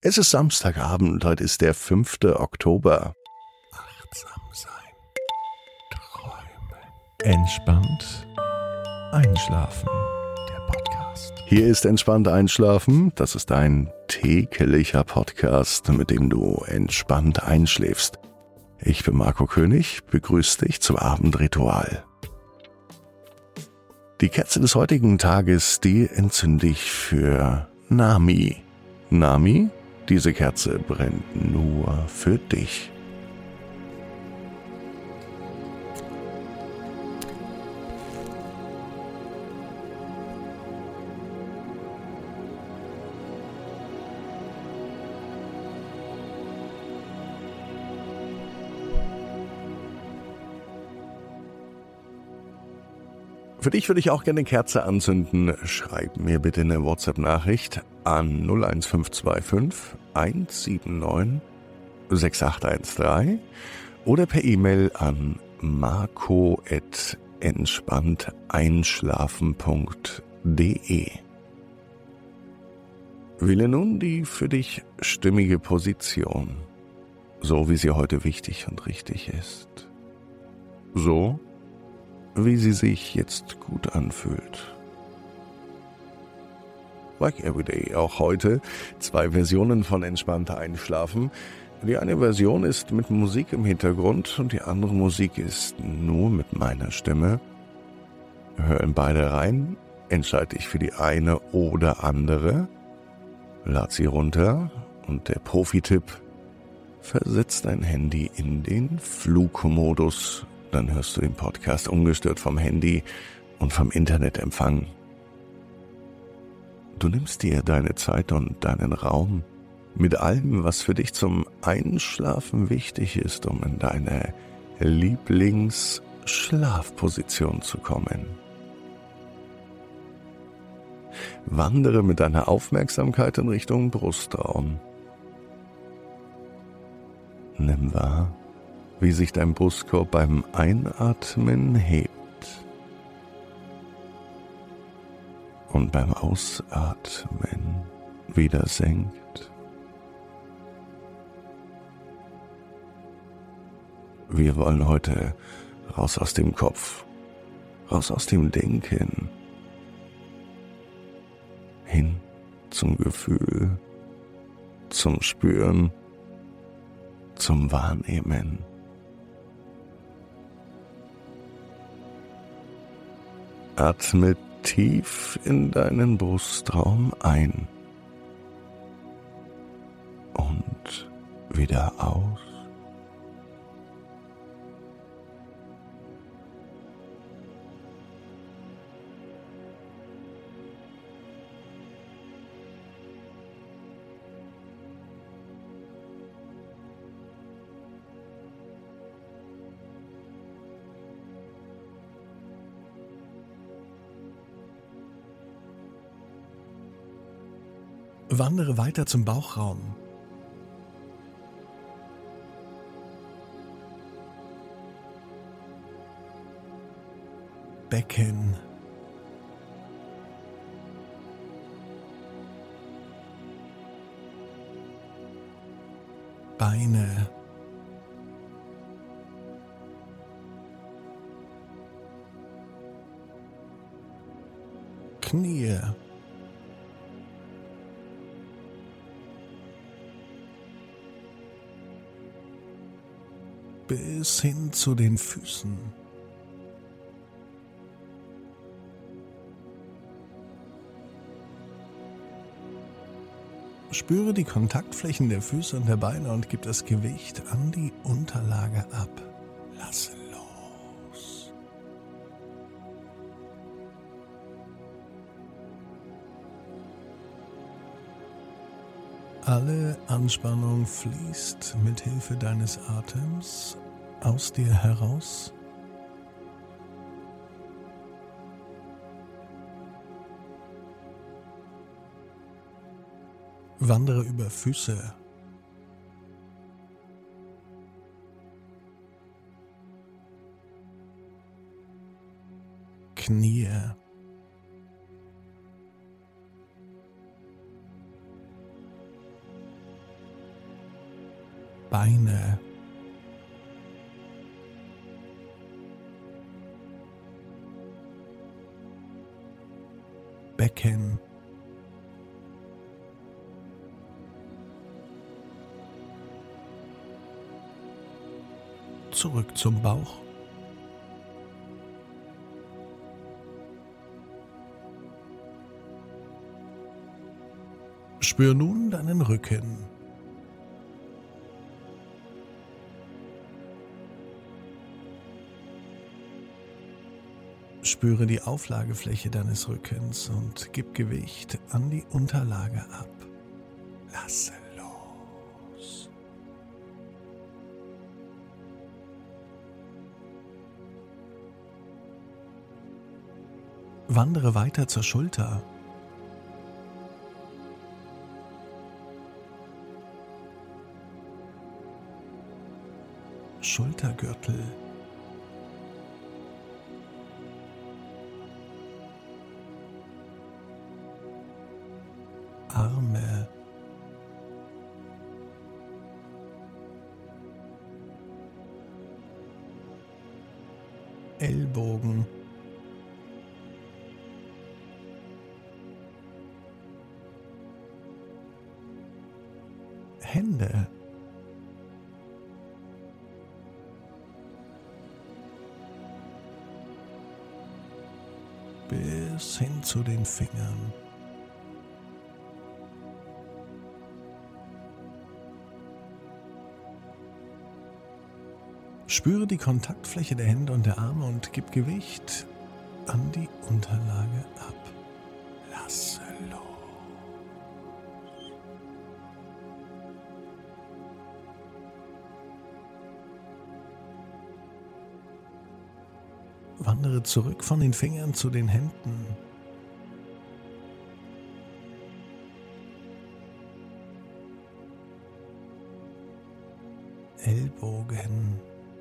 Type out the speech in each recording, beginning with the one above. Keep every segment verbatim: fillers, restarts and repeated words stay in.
Es ist Samstagabend, heute ist der fünfte Oktober. Achtsam sein, träumen, entspannt einschlafen. Der Podcast. Hier ist Entspannt Einschlafen. Das ist ein täglicher Podcast, mit dem du entspannt einschläfst. Ich bin Marco König, begrüße dich zum Abendritual. Die Kerze des heutigen Tages, die entzünde ich für Nami. Nami, diese Kerze brennt nur für dich. Für dich würde ich auch gerne eine Kerze anzünden. Schreib mir bitte eine WhatsApp-Nachricht an null eins fünf zwei fünf eins sieben neun sechs acht eins drei oder per E-Mail an marco at entspannt einschlafen punkt de. Wähle nun die für dich stimmige Position, so wie sie heute wichtig und richtig ist. So, wie sie sich jetzt gut anfühlt. Like Everyday, auch heute zwei Versionen von Entspannter Einschlafen. Die eine Version ist mit Musik im Hintergrund und die andere Musik ist nur mit meiner Stimme. Hör in beide rein, entscheide dich für die eine oder andere, lad sie runter und der Profi-Tipp: versetz dein Handy in den Flugmodus. Dann hörst du den Podcast ungestört vom Handy und vom Internetempfang. Du nimmst dir deine Zeit und deinen Raum mit allem, was für dich zum Einschlafen wichtig ist, um in deine Lieblingsschlafposition zu kommen. Wandere mit deiner Aufmerksamkeit in Richtung Brustraum. Nimm wahr, wie sich dein Brustkorb beim Einatmen hebt und beim Ausatmen wieder senkt. Wir wollen heute raus aus dem Kopf, raus aus dem Denken, hin zum Gefühl, zum Spüren, zum Wahrnehmen. Atme tief in deinen Brustraum ein und wieder aus. Wandere weiter zum Bauchraum. Becken. Beine. Knie. Bis hin zu den Füßen. Spüre die Kontaktflächen der Füße und der Beine und gib das Gewicht an die Unterlage ab. Lasse los. Alle Anspannung fließt mit Hilfe deines Atems aus dir heraus. Wandere über Füße. Knie. Beine, Becken, zurück zum Bauch, spür nun deinen Rücken. Spüre die Auflagefläche deines Rückens und gib Gewicht an die Unterlage ab. Lasse los. Wandere weiter zur Schulter. Schultergürtel. Arme, Ellbogen, Hände, bis hin zu den Fingern. Spüre die Kontaktfläche der Hände und der Arme und gib Gewicht an die Unterlage ab. Lasse los. Wandere zurück von den Fingern zu den Händen. Ellbogen.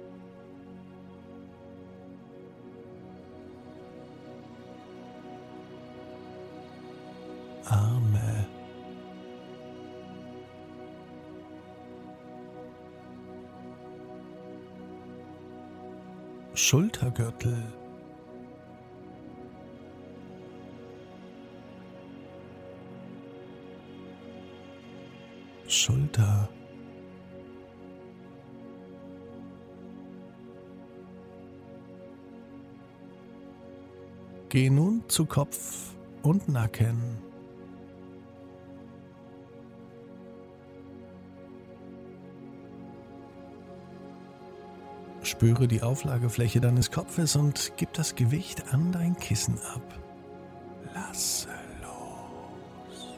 Arme, Schultergürtel, Schulter, geh nun zu Kopf und Nacken. Spüre die Auflagefläche deines Kopfes und gib das Gewicht an dein Kissen ab. Lasse los.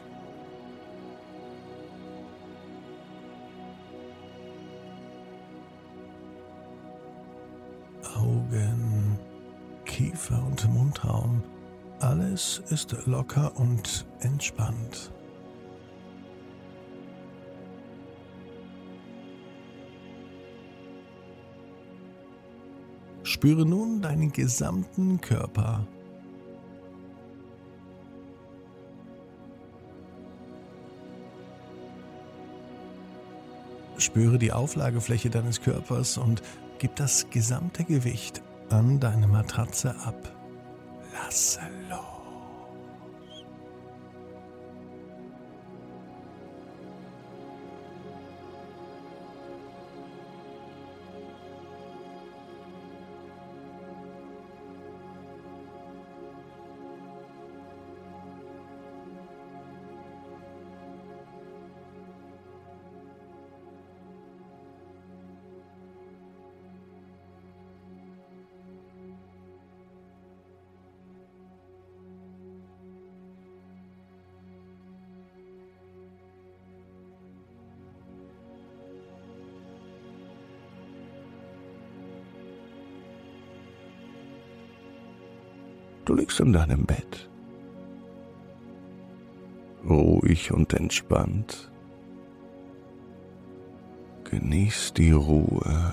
Augen, Kiefer und Mundraum. Alles ist locker und entspannt. Spüre nun deinen gesamten Körper. Spüre die Auflagefläche deines Körpers und gib das gesamte Gewicht an deine Matratze ab. Lasse los. Du liegst in deinem Bett, ruhig und entspannt. Genieß die Ruhe.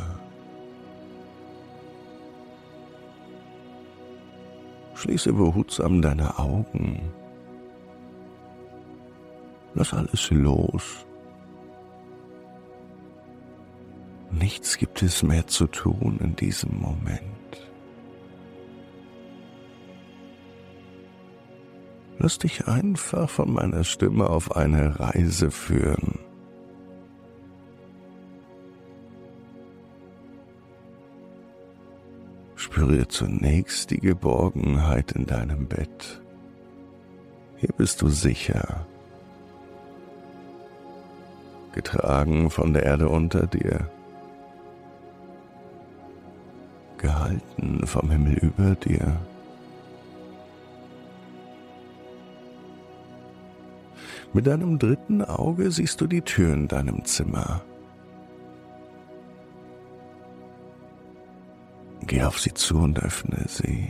Schließe behutsam deine Augen. Lass alles los. Nichts gibt es mehr zu tun in diesem Moment. Lass dich einfach von meiner Stimme auf eine Reise führen. Spüre zunächst die Geborgenheit in deinem Bett. Hier bist du sicher, getragen von der Erde unter dir, gehalten vom Himmel über dir. Mit deinem dritten Auge siehst du die Tür in deinem Zimmer. Geh auf sie zu und öffne sie.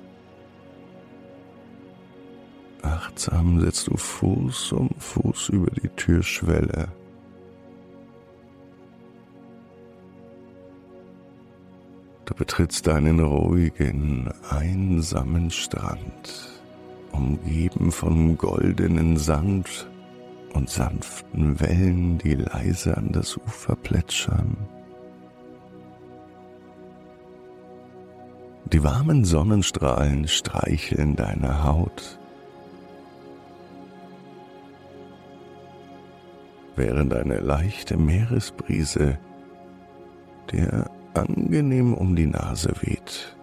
Achtsam setzt du Fuß um Fuß über die Türschwelle. Du betrittst einen ruhigen, einsamen Strand, umgeben von goldenen Sand und sanften Wellen, die leise an das Ufer plätschern. Die warmen Sonnenstrahlen streicheln deine Haut, während eine leichte Meeresbrise dir angenehm um die Nase weht.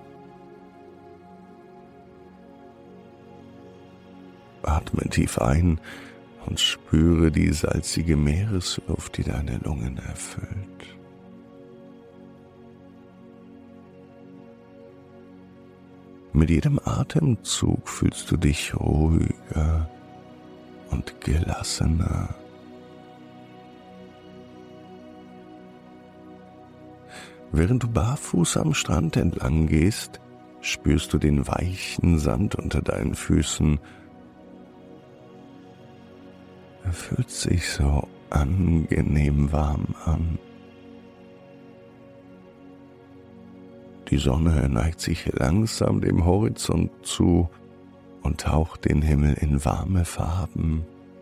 Atme tief ein und spüre die salzige Meeresluft, die deine Lungen erfüllt. Mit jedem Atemzug fühlst du dich ruhiger und gelassener. Während du barfuß am Strand entlang gehst, spürst du den weichen Sand unter deinen Füßen. Er fühlt sich so angenehm warm an. Die Sonne neigt sich langsam dem Horizont zu und taucht den Himmel in warme Farben.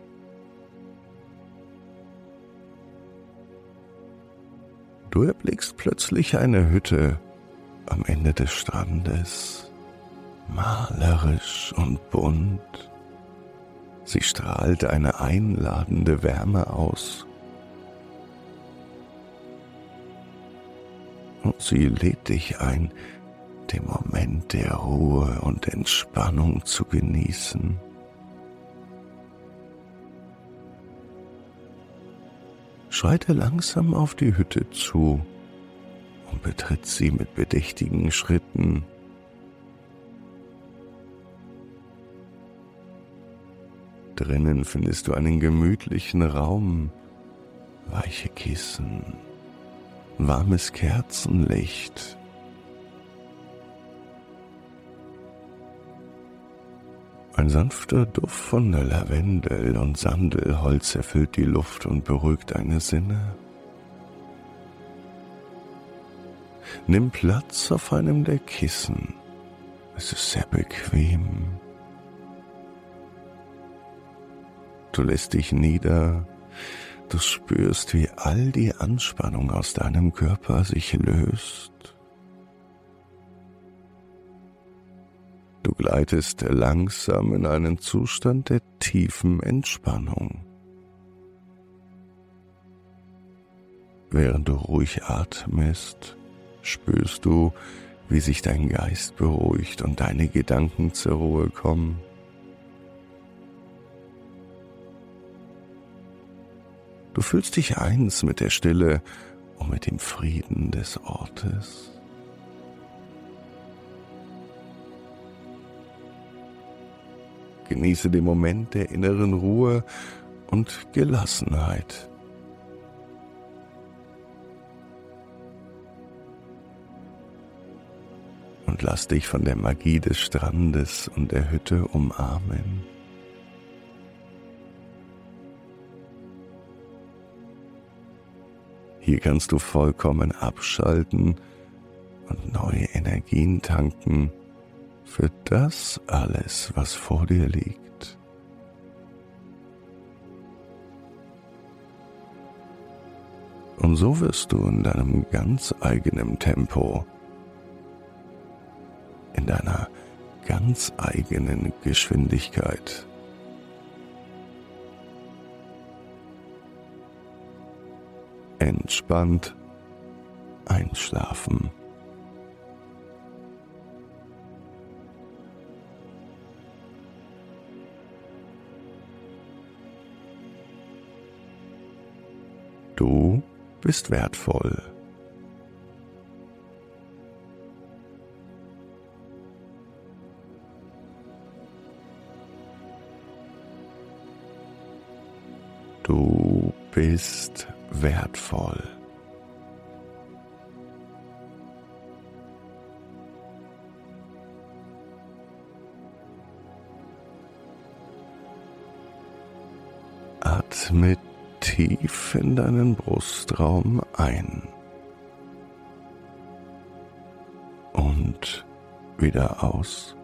Du erblickst plötzlich eine Hütte am Ende des Strandes, malerisch und bunt. Sie strahlt eine einladende Wärme aus. Und sie lädt dich ein, den Moment der Ruhe und Entspannung zu genießen. Schreite langsam auf die Hütte zu und betritt sie mit bedächtigen Schritten. Drinnen findest du einen gemütlichen Raum, weiche Kissen, warmes Kerzenlicht. Ein sanfter Duft von Lavendel und Sandelholz erfüllt die Luft und beruhigt deine Sinne. Nimm Platz auf einem der Kissen. Es ist sehr bequem. Du lässt dich nieder. Du spürst, wie all die Anspannung aus deinem Körper sich löst. Du gleitest langsam in einen Zustand der tiefen Entspannung. Während du ruhig atmest, spürst du, wie sich dein Geist beruhigt und deine Gedanken zur Ruhe kommen. Du fühlst dich eins mit der Stille und mit dem Frieden des Ortes. Genieße den Moment der inneren Ruhe und Gelassenheit. Und lass dich von der Magie des Strandes und der Hütte umarmen. Hier kannst du vollkommen abschalten und neue Energien tanken für das alles, was vor dir liegt. Und so wirst du in deinem ganz eigenen Tempo, in deiner ganz eigenen Geschwindigkeit entspannt einschlafen. Du bist wertvoll. Du bist wertvoll. Atme tief in deinen Brustraum ein und wieder aus.